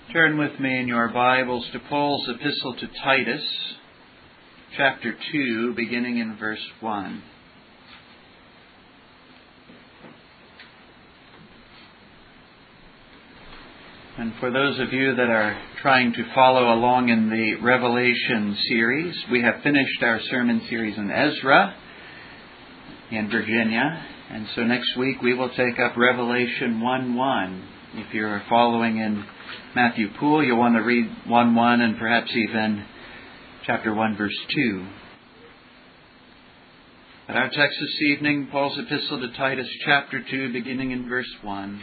Turn with me in your Bibles to Paul's epistle to Titus, chapter 2, beginning in verse 1. And for those of you that are trying to follow along in the Revelation series, we have finished our sermon series in Ezra in Virginia. And so next week we will take up Revelation 1:1. If you're following in Matthew Poole, you'll want to read 1:1 and perhaps even chapter 1, verse 2. But our text this evening, Paul's epistle to Titus, chapter 2, beginning in verse 1.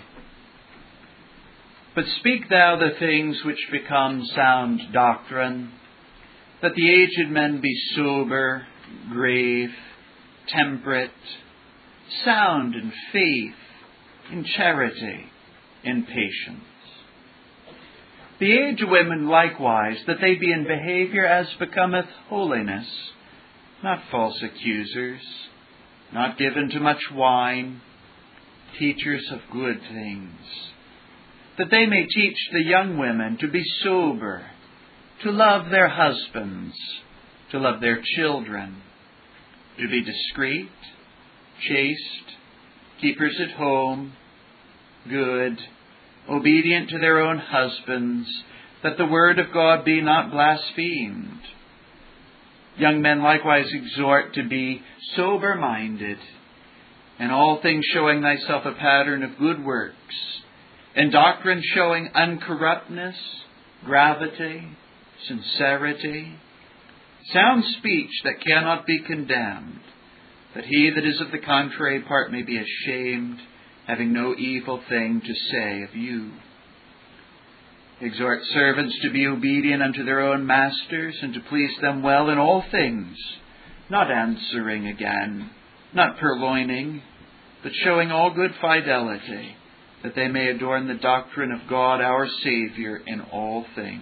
But speak thou the things which become sound doctrine, that the aged men be sober, grave, temperate, sound in faith, in charity, in patience. The aged women likewise, that they be in behavior as becometh holiness, not false accusers, not given to much wine, teachers of good things, that they may teach the young women to be sober, to love their husbands, to love their children, to be discreet, chaste, keepers at home, good, obedient to their own husbands, that the word of God be not blasphemed. Young men likewise exhort to be sober-minded, in all things showing thyself a pattern of good works, in doctrine showing uncorruptness, gravity, sincerity, sound speech that cannot be condemned, that he that is of the contrary part may be ashamed, having no evil thing to say of you. Exhort servants to be obedient unto their own masters, and to please them well in all things, not answering again, not purloining, but showing all good fidelity, that they may adorn the doctrine of God our Savior in all things.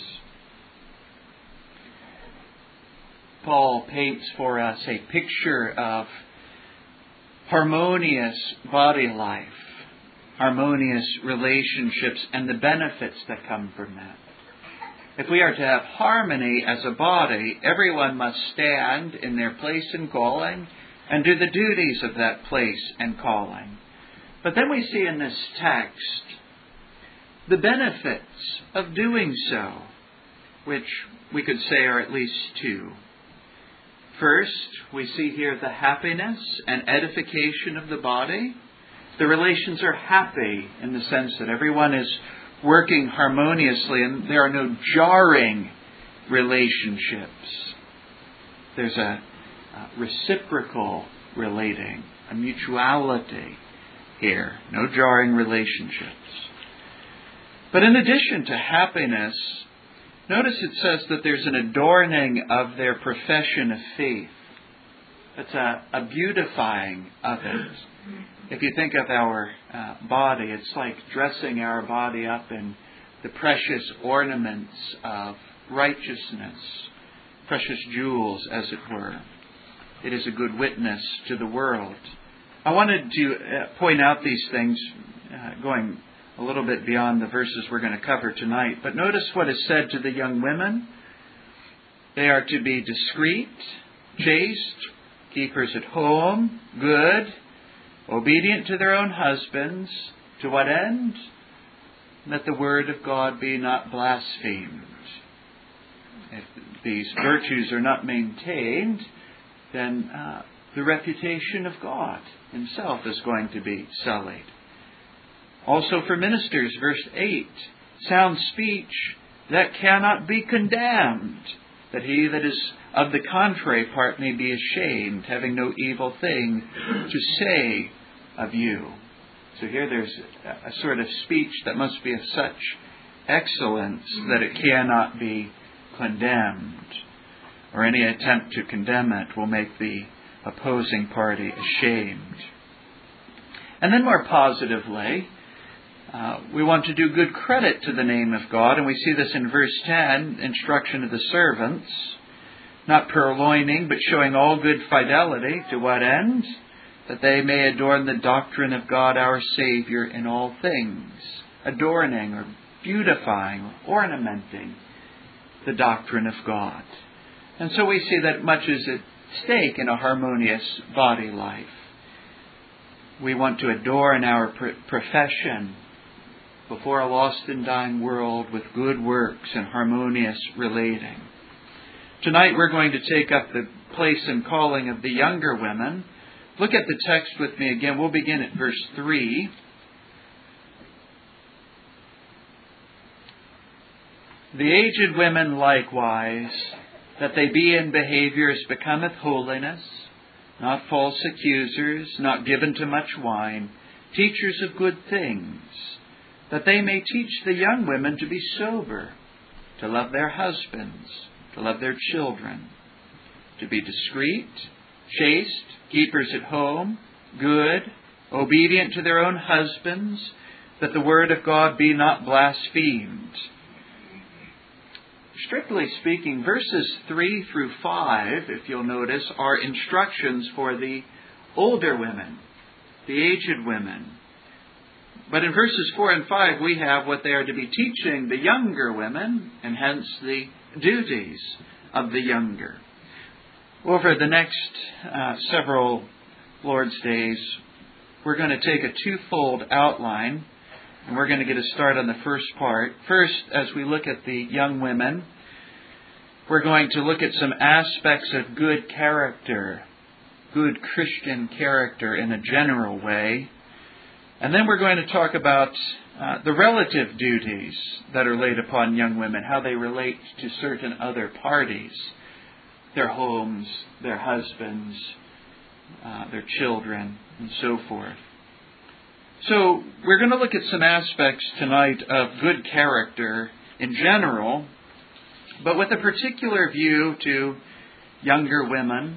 Paul paints for us a picture of harmonious body life, harmonious relationships, and the benefits that come from that. If we are to have harmony as a body, everyone must stand in their place and calling and do the duties of that place and calling. But then we see in this text the benefits of doing so, which we could say are at least two. First, we see here the happiness and edification of the body. The relations are happy in the sense that everyone is working harmoniously and there are no jarring relationships. There's a reciprocal relating, a mutuality here, no jarring relationships. But in addition to happiness, notice it says that there's an adorning of their profession of faith. It's a beautifying of it. If you think of our body, it's like dressing our body up in the precious ornaments of righteousness, precious jewels, as it were. It is a good witness to the world. I wanted to point out these things, going a little bit beyond the verses we're going to cover tonight. But notice what is said to the young women. They are to be discreet, chaste, keepers at home, good, obedient to their own husbands. To what end? That the word of God be not blasphemed. If these virtues are not maintained, then the reputation of God Himself is going to be sullied. Also for ministers, verse 8, sound speech that cannot be condemned, that he that is of the contrary part may be ashamed, having no evil thing to say of you. So here there's a sort of speech that must be of such excellence that it cannot be condemned, or any attempt to condemn it will make the opposing party ashamed. And then more positively, we want to do good credit to the name of God, and we see this in verse 10, instruction of the servants, not purloining, but showing all good fidelity. To what end? That they may adorn the doctrine of God our Savior in all things. Adorning or beautifying, ornamenting the doctrine of God. And so we see that much is at stake in a harmonious body life. We want to adorn our profession before a lost and dying world with good works and harmonious relating. Tonight we're going to take up the place and calling of the younger women. Look at the text with me again. We'll begin at verse 3. The aged women likewise, that they be in behavior as becometh holiness, not false accusers, not given to much wine, teachers of good things, that they may teach the young women to be sober, to love their husbands, to love their children, to be discreet, chaste, keepers at home, good, obedient to their own husbands, that the word of God be not blasphemed. Strictly speaking, verses 3 through 5, if you'll notice, are instructions for the older women, the aged women. But in verses 4 and 5, we have what they are to be teaching the younger women, and hence the duties of the younger. Over the next several Lord's Days, we're going to take a twofold outline, and we're going to get a start on the first part. First, as we look at the young women, we're going to look at some aspects of good character, good Christian character in a general way. And then we're going to talk about the relative duties that are laid upon young women, how they relate to certain other parties, their homes, their husbands, their children, and so forth. So we're going to look at some aspects tonight of good character in general, but with a particular view to younger women.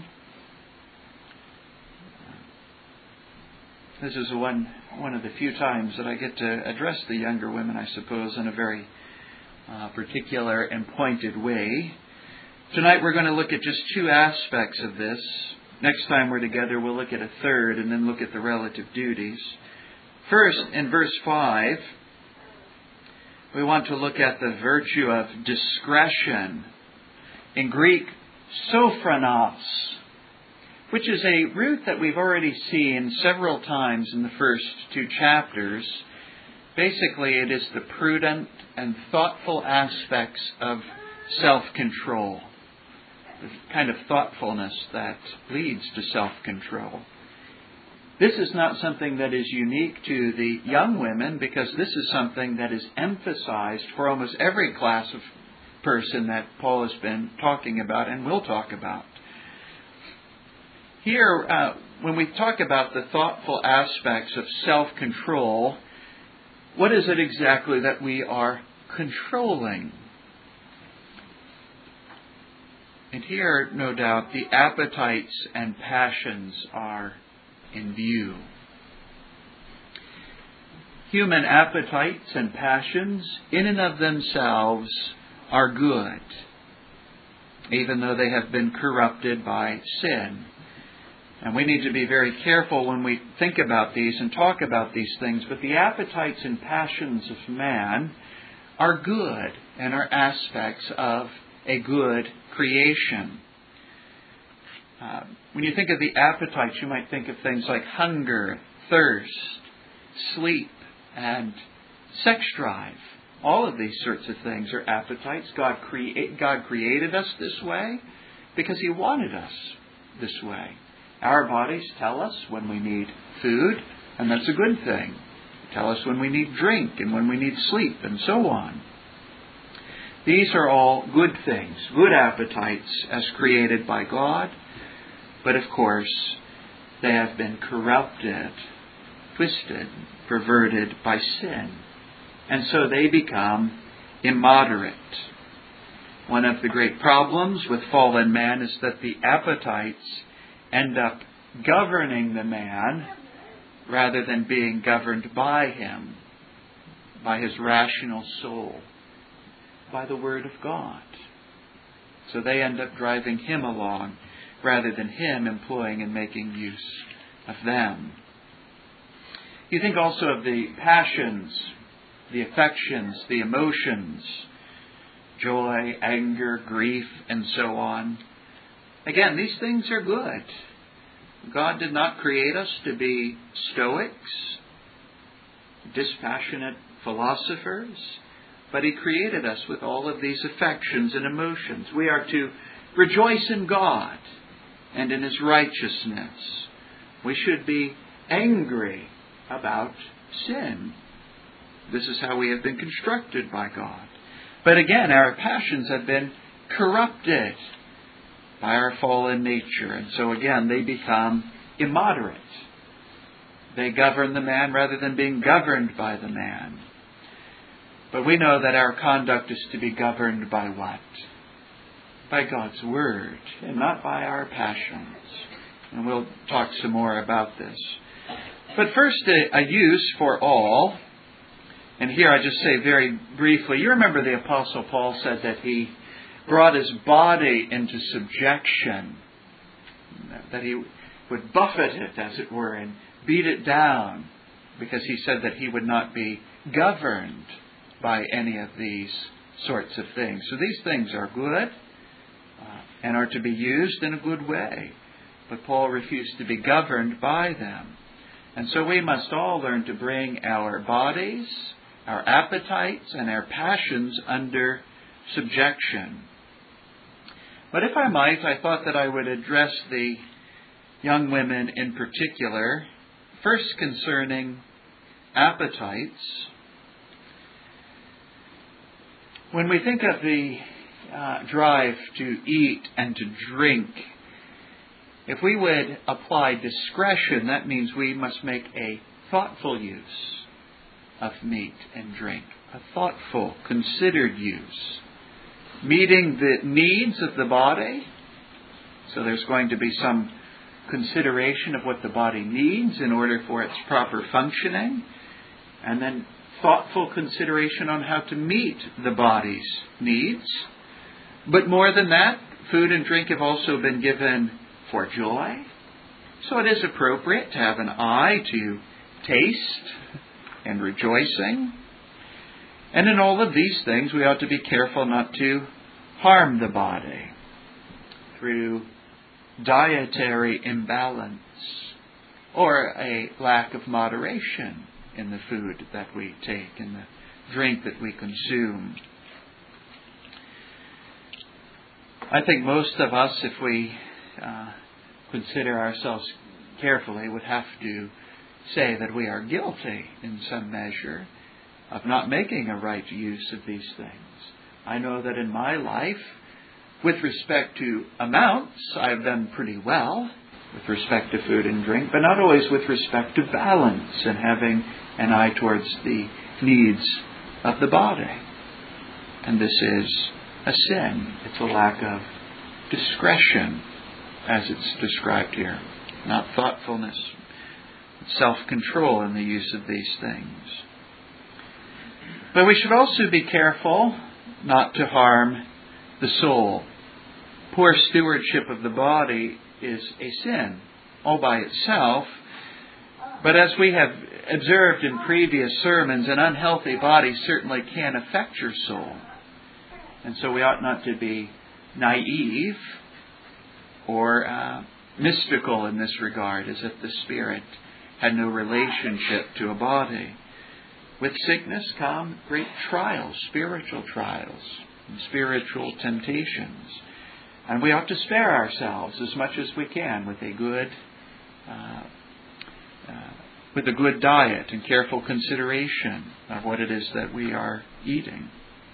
This is one of the few times that I get to address the younger women, I suppose, in a very particular and pointed way. Tonight we're going to look at just two aspects of this. Next time we're together, we'll look at a third and then look at the relative duties. First, in verse 5, we want to look at the virtue of discretion. In Greek, sophronos, which is a root that we've already seen several times in the first two chapters. Basically, it is the prudent and thoughtful aspects of self-control, the kind of thoughtfulness that leads to self-control. This is not something that is unique to the young women, because this is something that is emphasized for almost every class of person that Paul has been talking about and will talk about. Here, when we talk about the thoughtful aspects of self-control, what is it exactly that we are controlling? And here, no doubt, the appetites and passions are in view. Human appetites and passions, in and of themselves, are good, even though they have been corrupted by sin. And we need to be very careful when we think about these and talk about these things. But the appetites and passions of man are good and are aspects of a good creation. When you think of the appetites, you might think of things like hunger, thirst, sleep, and sex drive. All of these sorts of things are appetites. God created us this way because He wanted us this way. Our bodies tell us when we need food, and that's a good thing. They tell us when we need drink and when we need sleep, and so on. These are all good things, good appetites as created by God. But of course, they have been corrupted, twisted, perverted by sin. And so they become immoderate. One of the great problems with fallen man is that the appetites end up governing the man rather than being governed by him, by his rational soul, by the Word of God. So they end up driving him along rather than him employing and making use of them. You think also of the passions. the affections, the emotions, joy, anger, grief, and so on. Again, these things are good. God did not create us to be stoics, dispassionate philosophers, but He created us with all of these affections and emotions. We are to rejoice in God and in His righteousness. We should be angry about sin. This is how we have been constructed by God. But again, our passions have been corrupted by our fallen nature. And so again, they become immoderate. They govern the man rather than being governed by the man. But we know that our conduct is to be governed by what? By God's Word, and not by our passions. And we'll talk some more about this. But first, a use for all. And here I just say very briefly, you remember the Apostle Paul said that he brought his body into subjection, that he would buffet it, as it were, and beat it down, because he said that he would not be governed by any of these sorts of things. So these things are good and are to be used in a good way. But Paul refused to be governed by them. And so we must all learn to bring our bodies, our appetites, and our passions under subjection. But if I might, I thought that I would address the young women in particular, first concerning appetites. When we think of the drive to eat and to drink, if we would apply discretion, that means we must make a thoughtful use of meat and drink, a thoughtful, considered use, meeting the needs of the body. So there's going to be some consideration of what the body needs in order for its proper functioning, and then thoughtful consideration on how to meet the body's needs. But more than that, food and drink have also been given for joy. So it is appropriate to have an eye to taste and rejoicing. And in all of these things, we ought to be careful not to harm the body through dietary imbalance or a lack of moderation in the food that we take and the drink that we consume. I think most of us, if we consider ourselves carefully, would have to say that we are guilty in some measure of not making a right use of these things. I know that in my life, with respect to amounts, I've done pretty well with respect to food and drink, but not always with respect to balance and having an eye towards the needs of the body. And this is a sin. It's a lack of discretion, as it's described here. Not thoughtfulness, self-control in the use of these things. But we should also be careful not to harm the soul. Poor stewardship of the body is a sin all by itself. But as we have observed in previous sermons, an unhealthy body certainly can affect your soul. And so we ought not to be naive or mystical in this regard, as if the spirit had no relationship to a body. With sickness come great trials, spiritual trials, and spiritual temptations. And we ought to spare ourselves as much as we can with a good diet and careful consideration of what it is that we are eating.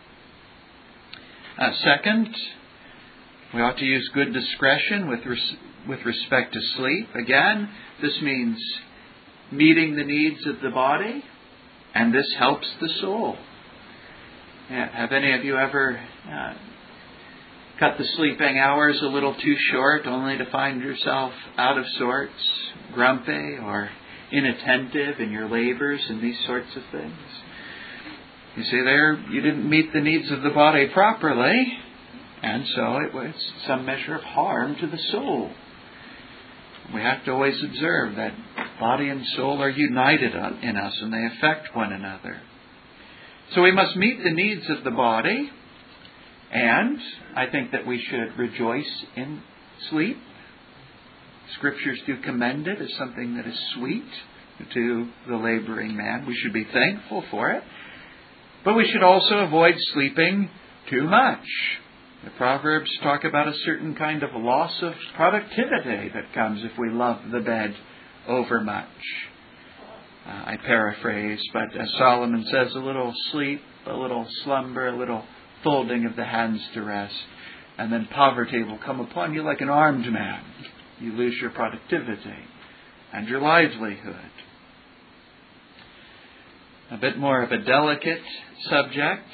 Second, we ought to use good discretion with respect to sleep. Again, this means meeting the needs of the body, and this helps the soul. Have any of you ever cut the sleeping hours a little too short, only to find yourself out of sorts, grumpy, or inattentive in your labors and these sorts of things? You see, there you didn't meet the needs of the body properly, and so it was some measure of harm to the soul. We have to always observe that body and soul are united in us, and they affect one another. So we must meet the needs of the body, and I think that we should rejoice in sleep. Scriptures do commend it as something that is sweet to the laboring man. We should be thankful for it. But we should also avoid sleeping too much. The Proverbs talk about a certain kind of loss of productivity that comes if we love the bed overmuch. I paraphrase, but as Solomon says, a little sleep, a little slumber, a little folding of the hands to rest, and then poverty will come upon you like an armed man. You lose your productivity and your livelihood. A bit more of a delicate subject.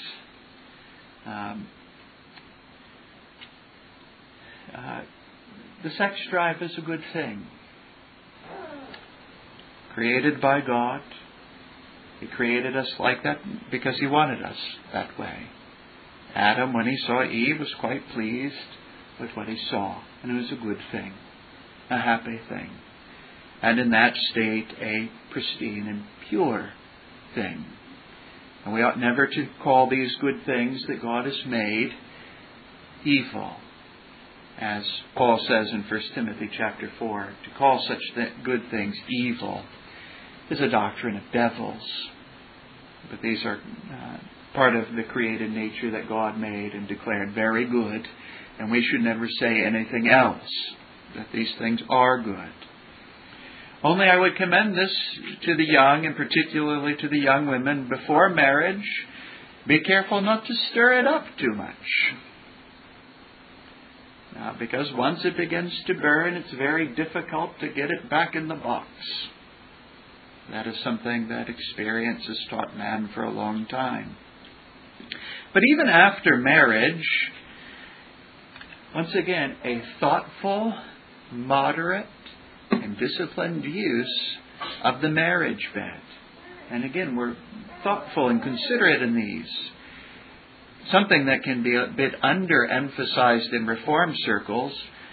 The sex drive is a good thing. Created by God. He created us like that because He wanted us that way. Adam, when he saw Eve, was quite pleased with what he saw. And it was a good thing. A happy thing. And in that state, a pristine and pure thing. And we ought never to call these good things that God has made evil. As Paul says in 1 Timothy chapter 4, to call such good things evil is a doctrine of devils. But these are part of the created nature that God made and declared very good. And we should never say anything else, that these things are good. Only I would commend this to the young, and particularly to the young women before marriage. Be careful not to stir it up too much. Because once it begins to burn, it's very difficult to get it back in the box. That is something that experience has taught man for a long time. But even after marriage, once again, a thoughtful, moderate, and disciplined use of the marriage bed. And again, we're thoughtful and considerate in these. Something that can be a bit underemphasized in Reformed circles.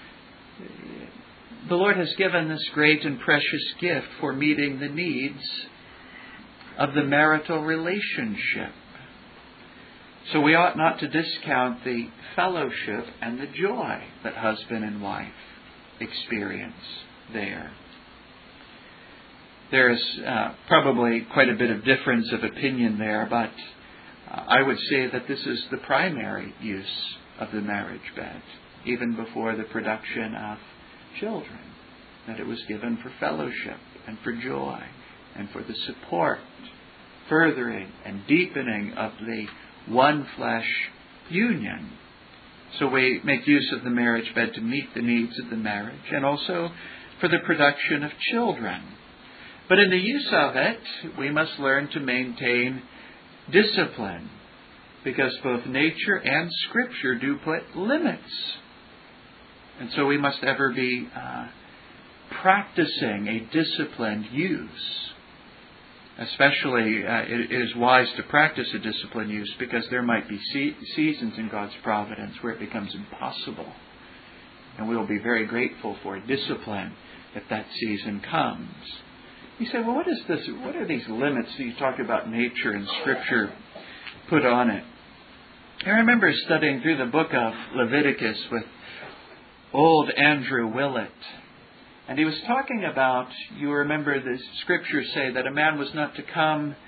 The Lord has given this great and precious gift for meeting the needs of the marital relationship. So we ought not to discount the fellowship and the joy that husband and wife experience there. There is probably quite a bit of difference of opinion there, but I would say that this is the primary use of the marriage bed, even before the production of children, that it was given for fellowship and for joy and for the support, furthering and deepening of the one flesh union. So we make use of the marriage bed to meet the needs of the marriage and also for the production of children. But in the use of it, we must learn to maintain discipline, because both nature and Scripture do put limits. And so we must ever be practicing a disciplined use. Especially, it is wise to practice a disciplined use because there might be seasons in God's providence where it becomes impossible. And we will be very grateful for discipline if that season comes. You say, well, what is this? What are these limits that you talk about nature and Scripture put on it? I remember studying through the book of Leviticus with old Andrew Willett. And he was talking about, you remember the Scriptures say that a man was not to come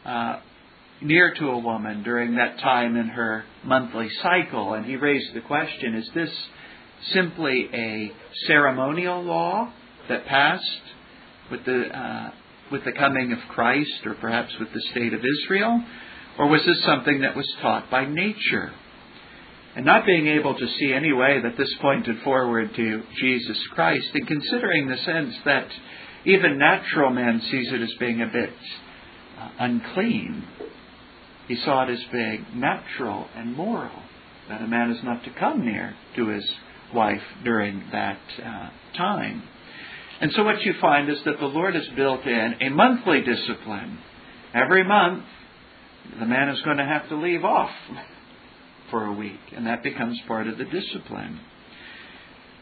near to a woman during that time in her monthly cycle. And he raised the question, is this simply a ceremonial law that passed with the coming of Christ, or perhaps with the state of Israel? Or was this something that was taught by nature? And not being able to see any way that this pointed forward to Jesus Christ, and considering the sense that even natural man sees it as being a bit unclean, he saw it as being natural and moral, that a man is not to come near to his wife during that time. And so what you find is that the Lord has built in a monthly discipline. Every month, the man is going to have to leave off for a week, and that becomes part of the discipline.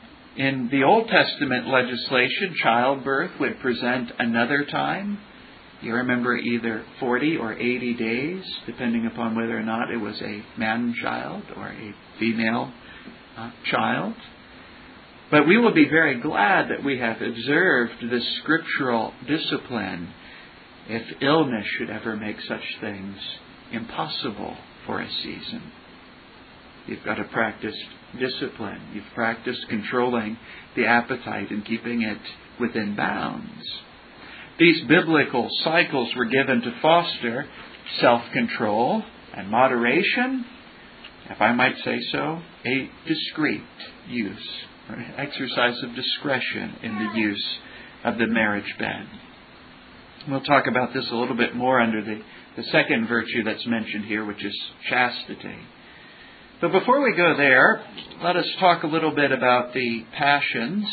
In the Old Testament legislation, childbirth would present another time You remember either 40 or 80 days, depending upon whether or not it was a man-child or a female child. But we will be very glad that we have observed this scriptural discipline if illness should ever make such things impossible for a season. You've got to practice discipline. You've practiced controlling the appetite and keeping it within bounds. These biblical cycles were given to foster self-control and moderation, if I might say so, a discreet use, or an exercise of discretion in the use of the marriage bed. We'll talk about this a little bit more under the second virtue that's mentioned here, which is chastity. But before we go there, let us talk a little bit about the passions.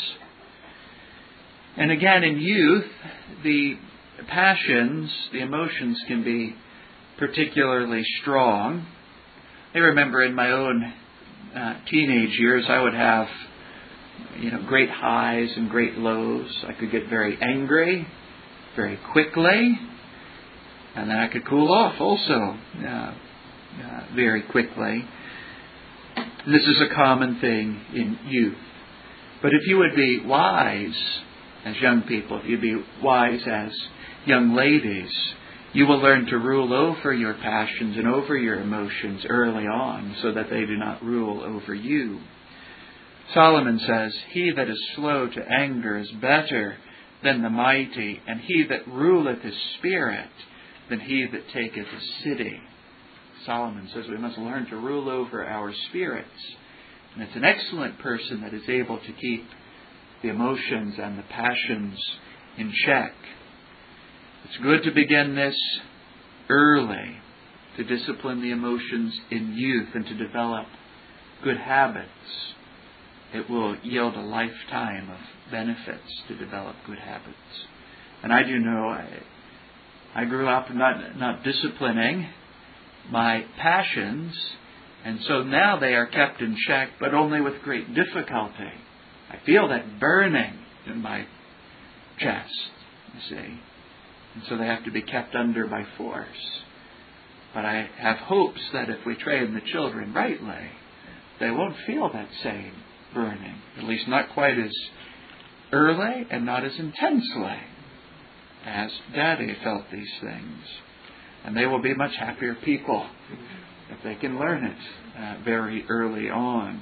And again, in youth, the passions, the emotions can be particularly strong. I remember in my own teenage years, I would have, great highs and great lows. I could get very angry very quickly, and then I could cool off also very quickly. This is a common thing in youth. But if you would be wise as young people, if you'd be wise as young ladies, you will learn to rule over your passions and over your emotions early on so that they do not rule over you. Solomon says, "He that is slow to anger is better than the mighty, and he that ruleth his spirit than he that taketh a city." Solomon says we must learn to rule over our spirits. And it's an excellent person that is able to keep the emotions and the passions in check. It's good to begin this early, to discipline the emotions in youth and to develop good habits. It will yield a lifetime of benefits to develop good habits. And I do know I grew up not disciplining my passions, and so now they are kept in check, but only with great difficulty. I feel that burning in my chest, you see, and so they have to be kept under by force. But I have hopes that if we train the children rightly, they won't feel that same burning, at least not quite as early and not as intensely as Daddy felt these things. And they will be much happier people if they can learn it very early on.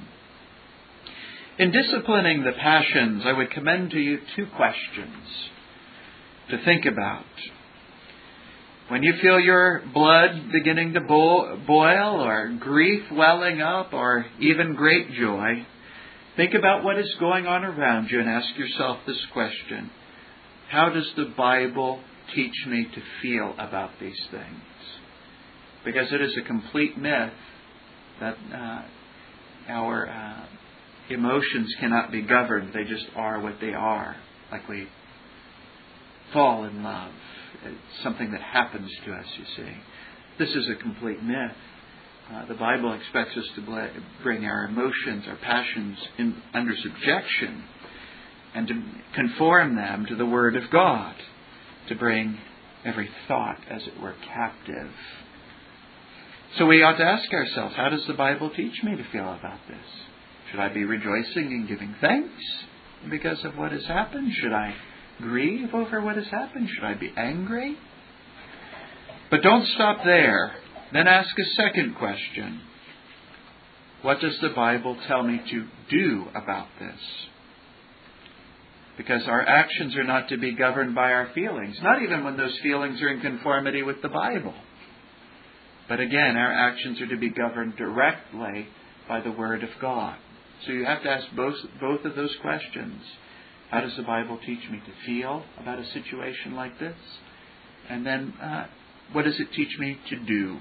In disciplining the passions, I would commend to you two questions to think about. When you feel your blood beginning to boil, or grief welling up, or even great joy, think about what is going on around you and ask yourself this question: how does the Bible teach me to feel about these things? Because it is a complete myth that our emotions cannot be governed. They just are what they are. Like we fall in love. It's something that happens to us, you see. This is a complete myth. The Bible expects us to bring our emotions, our passions under subjection and to conform them to the Word of God, to bring every thought, as it were, captive. So we ought to ask ourselves, how does the Bible teach me to feel about this? Should I be rejoicing and giving thanks because of what has happened? Should I grieve over what has happened? Should I be angry? But don't stop there. Then ask a second question. What does the Bible tell me to do about this? Because our actions are not to be governed by our feelings, not even when those feelings are in conformity with the Bible. But again, our actions are to be governed directly by the Word of God. So you have to ask both of those questions. How does the Bible teach me to feel about a situation like this? And then, what does it teach me to do?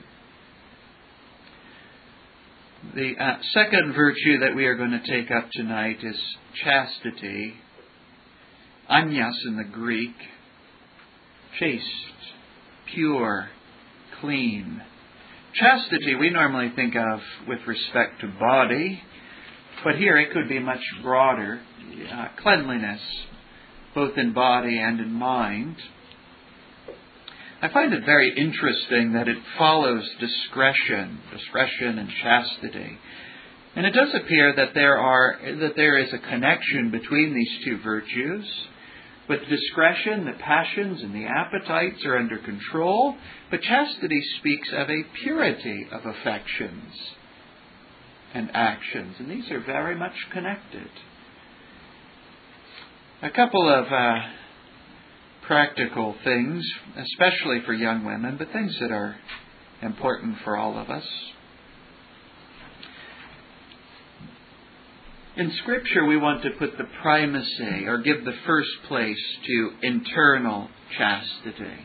The second virtue that we are going to take up tonight is chastity. Anias in the Greek. Chaste, pure, clean. Chastity we normally think of with respect to body, but here it could be much broader. Cleanliness, both in body and in mind. I find it very interesting that it follows discretion and chastity. And it does appear that there is a connection between these two virtues. With discretion, the passions and the appetites are under control, but chastity speaks of a purity of affections and actions, and these are very much connected. A couple of practical things, especially for young women, but things that are important for all of us. In Scripture, we want to put the primacy, or give the first place to internal chastity.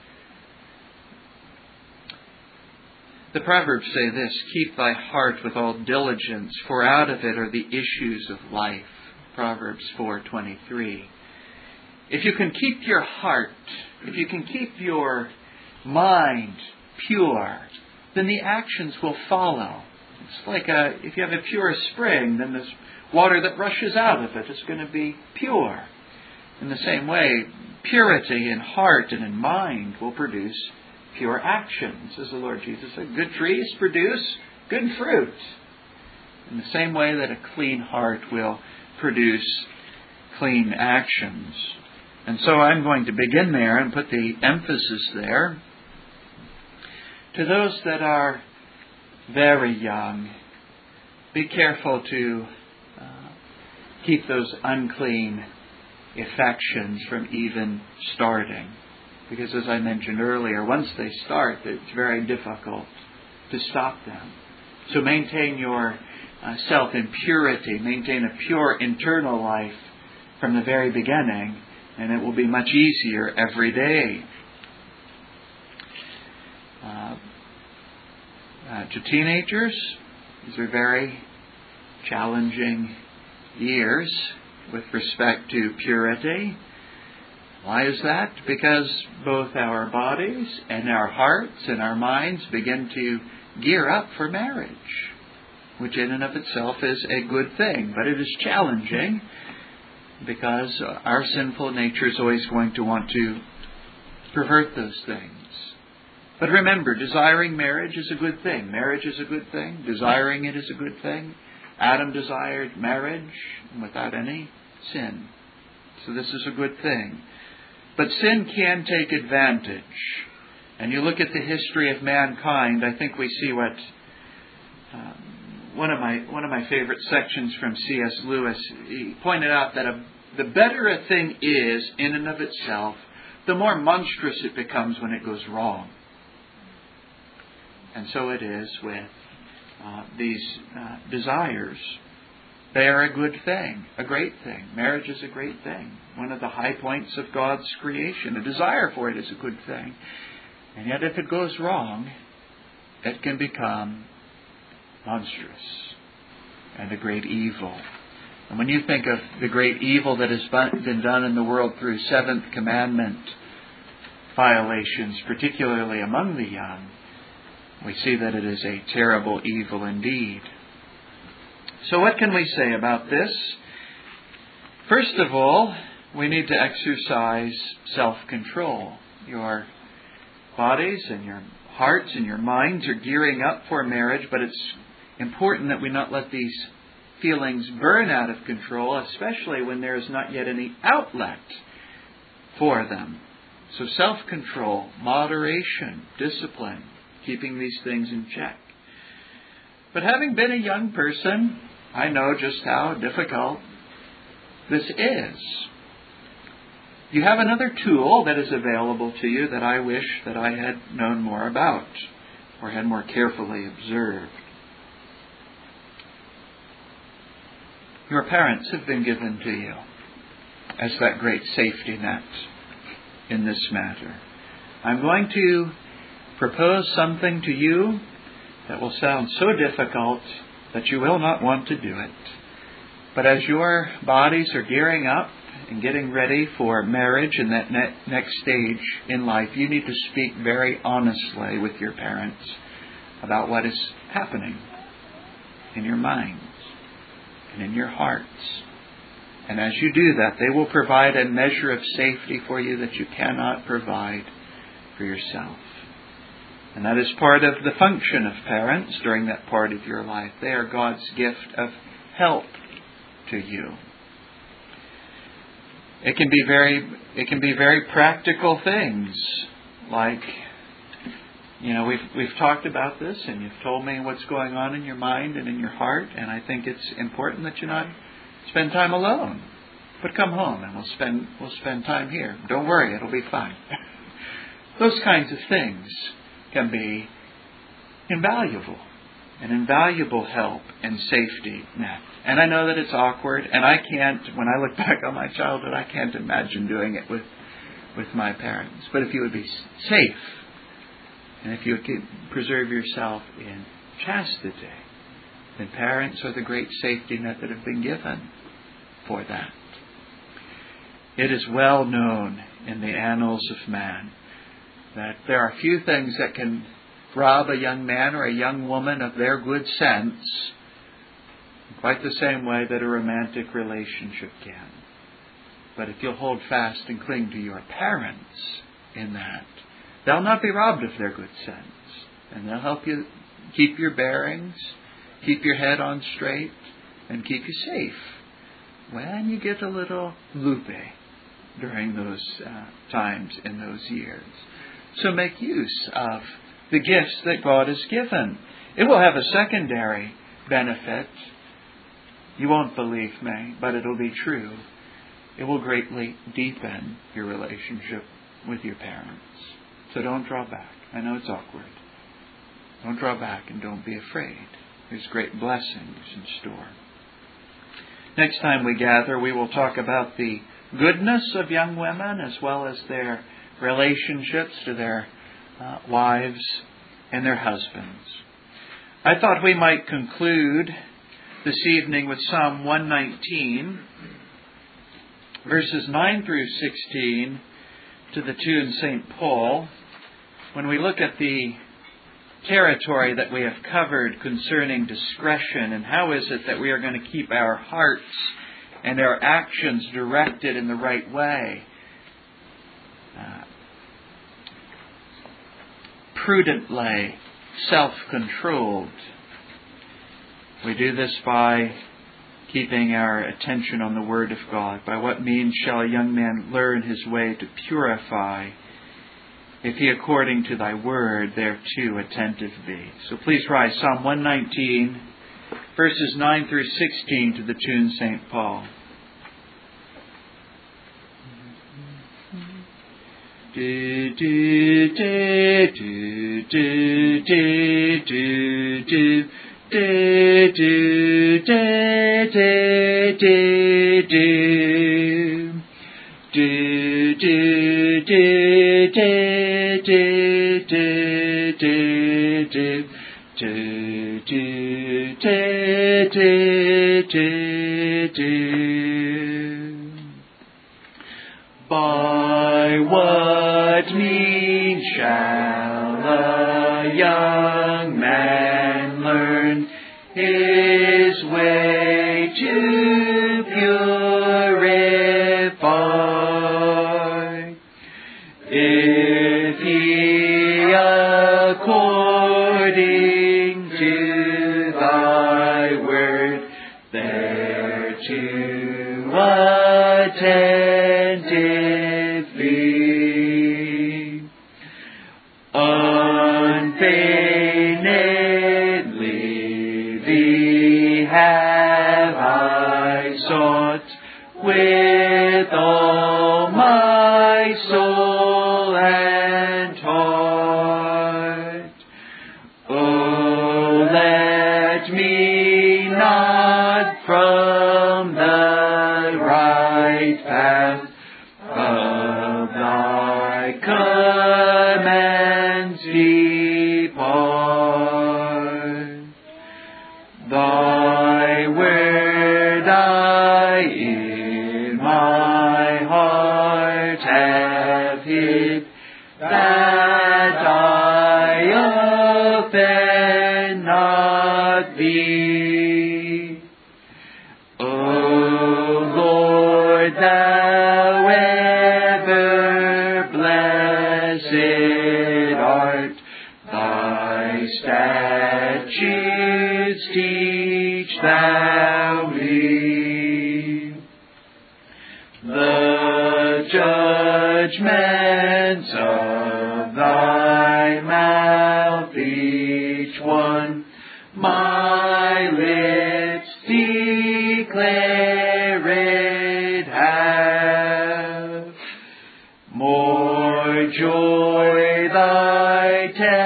The Proverbs say this, "Keep thy heart with all diligence, for out of it are the issues of life." Proverbs 4:23. If you can keep your heart, if you can keep your mind pure, then the actions will follow. It's like if you have a pure spring, then this water that rushes out of it is going to be pure. In the same way, purity in heart and in mind will produce pure actions. As the Lord Jesus said, good trees produce good fruit. In the same way that a clean heart will produce clean actions. And so I'm going to begin there and put the emphasis there. To those that are very young, be careful to keep those unclean affections from even starting. Because as I mentioned earlier, once they start, it's very difficult to stop them. So maintain your self in purity, maintain a pure internal life from the very beginning, and it will be much easier every day. To teenagers, these are very challenging years with respect to purity. Why is that? Because both our bodies and our hearts and our minds begin to gear up for marriage, which in and of itself is a good thing. But it is challenging because our sinful nature is always going to want to pervert those things. But remember, desiring marriage is a good thing. Marriage is a good thing. Desiring it is a good thing. Adam desired marriage without any sin. So this is a good thing. But sin can take advantage. And you look at the history of mankind, I think we see what one of my favorite sections from C.S. Lewis, he pointed out that the better a thing is in and of itself, the more monstrous it becomes when it goes wrong. And so it is with these desires. They are a good thing, a great thing. Marriage is a great thing. One of the high points of God's creation. A desire for it is a good thing. And yet if it goes wrong, it can become monstrous and a great evil. And when you think of the great evil that has been done in the world through Seventh Commandment violations, particularly among the young, we see that it is a terrible evil indeed. So what can we say about this? First of all, we need to exercise self-control. Your bodies and your hearts and your minds are gearing up for marriage, but it's important that we not let these feelings burn out of control, especially when there is not yet any outlet for them. So self-control, moderation, discipline, keeping these things in check. But having been a young person, I know just how difficult this is. You have another tool that is available to you that I wish that I had known more about or had more carefully observed. Your parents have been given to you as that great safety net in this matter. I'm going to propose something to you that will sound so difficult that you will not want to do it. But as your bodies are gearing up and getting ready for marriage and that next stage in life, you need to speak very honestly with your parents about what is happening in your minds and in your hearts. And as you do that, they will provide a measure of safety for you that you cannot provide for yourself. And that is part of the function of parents during that part of your life. They are God's gift of help to you. It can be very practical things, like, we've talked about this, and you've told me what's going on in your mind and in your heart, and I think it's important that you not spend time alone, but come home and we'll spend time here. Don't worry, it'll be fine. Those kinds of things can be invaluable, an invaluable help and safety net. And I know that it's awkward, and when I look back on my childhood, I can't imagine doing it with my parents. But if you would be safe, and if you would preserve yourself in chastity, then parents are the great safety net that have been given for that. It is well known in the annals of man that there are few things that can rob a young man or a young woman of their good sense quite the same way that a romantic relationship can. But if you'll hold fast and cling to your parents in that, they'll not be robbed of their good sense. And they'll help you keep your bearings, keep your head on straight, and keep you safe when you get a little loopy during those times in those years. So make use of the gifts that God has given. It will have a secondary benefit. You won't believe me, but it'll be true. It will greatly deepen your relationship with your parents. So don't draw back. I know it's awkward. Don't draw back and don't be afraid. There's great blessings in store. Next time we gather, we will talk about the goodness of young women as well as their relationships to their wives and their husbands. I thought we might conclude this evening with Psalm 119, verses 9 through 16 to the tune St. Paul. When we look at the territory that we have covered concerning discretion, and how is it that we are going to keep our hearts and our actions directed in the right way, prudently, self-controlled. We do this by keeping our attention on the Word of God. By what means shall a young man learn his way to purify, if he according to thy word thereto attentive be? So please rise. Psalm 119, verses 9 through 16 to the tune St. Paul. Do do do do do do do do do do do do do do do do by what means shall a young man learn his way to purify? If he according to thy word thereto attentive be, unfeignedly thee have I sought with all my soul and heart. Oh, let me not from the right path of thy commands depart. Thy word I in my heart have hid, that I offend not thee. O Lord, thou ever blessed teach thou me. The judgments of thy mouth, each one my lips declare it have. More joy thy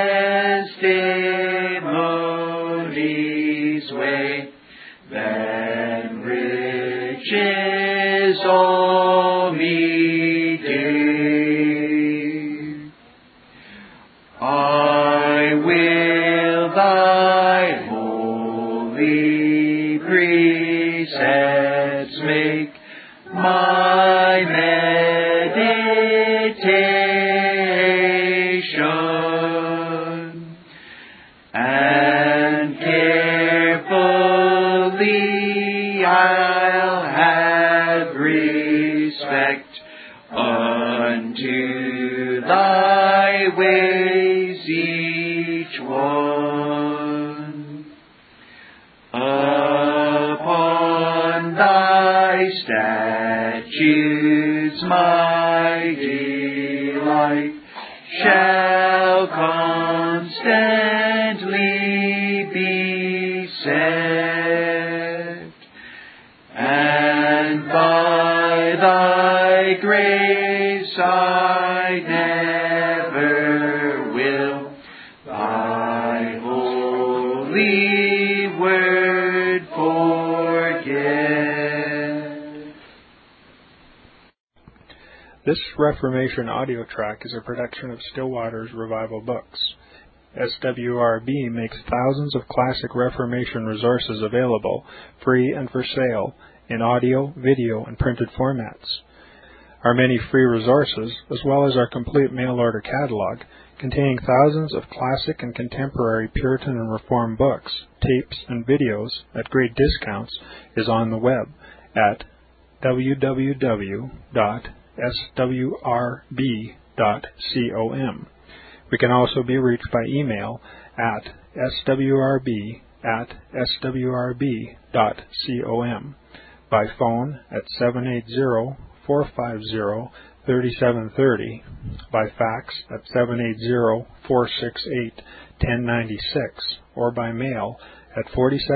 testimonies weigh than riches all me give. I will thy holy precepts make my meditation, and carefully I'll have respect unto thy ways each one. Upon thy statutes my delight shall constantly be set, and by thy grace I never will thy holy word forget. This Reformation audio track is a production of Still Waters Revival Books. SWRB makes thousands of classic Reformation resources available, free and for sale, in audio, video, and printed formats. Our many free resources, as well as our complete mail-order catalog, containing thousands of classic and contemporary Puritan and Reformed books, tapes, and videos at great discounts, is on the web at www.swrb.com. We can also be reached by email at swrb@swrb.com, by phone at 780-450-3730, by fax at 780-468-1096, or by mail at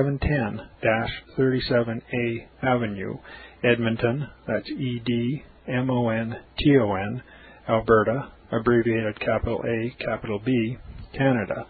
4710-37A Avenue, Edmonton, that's Edmonton, Alberta, abbreviated capital A, capital B, Canada,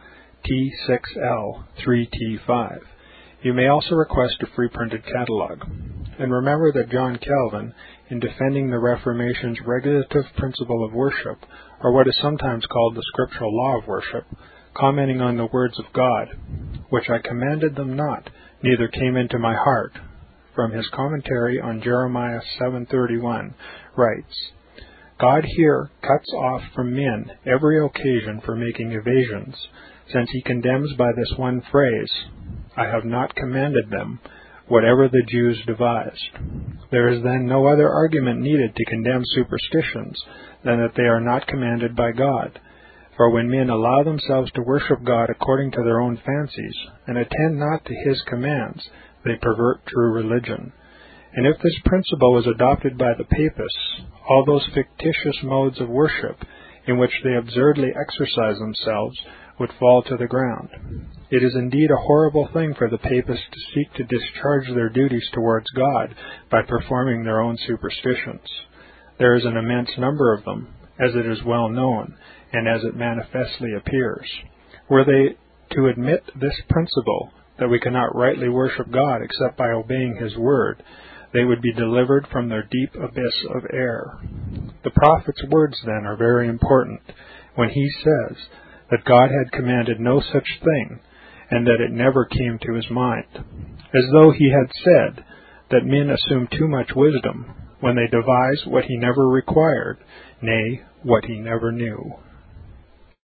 T6L3T5. You may also request a free printed catalog. And remember that John Calvin, in defending the Reformation's regulative principle of worship, or what is sometimes called the scriptural law of worship, commenting on the words of God, which I commanded them not, neither came into my heart, from his commentary on Jeremiah 7:31, writes, God here cuts off from men every occasion for making evasions, since he condemns by this one phrase, I have not commanded them, whatever the Jews devised. There is then no other argument needed to condemn superstitions than that they are not commanded by God. For when men allow themselves to worship God according to their own fancies, and attend not to his commands, they pervert true religion. And if this principle is adopted by the papists, all those fictitious modes of worship in which they absurdly exercise themselves would fall to the ground. It is indeed a horrible thing for the papists to seek to discharge their duties towards God by performing their own superstitions. There is an immense number of them, as it is well known, and as it manifestly appears. Were they to admit this principle, that we cannot rightly worship God except by obeying his word, they would be delivered from their deep abyss of error. The prophet's words, then, are very important, when he says that God had commanded no such thing, and that it never came to his mind, as though he had said that men assume too much wisdom when they devise what he never required, nay, what he never knew.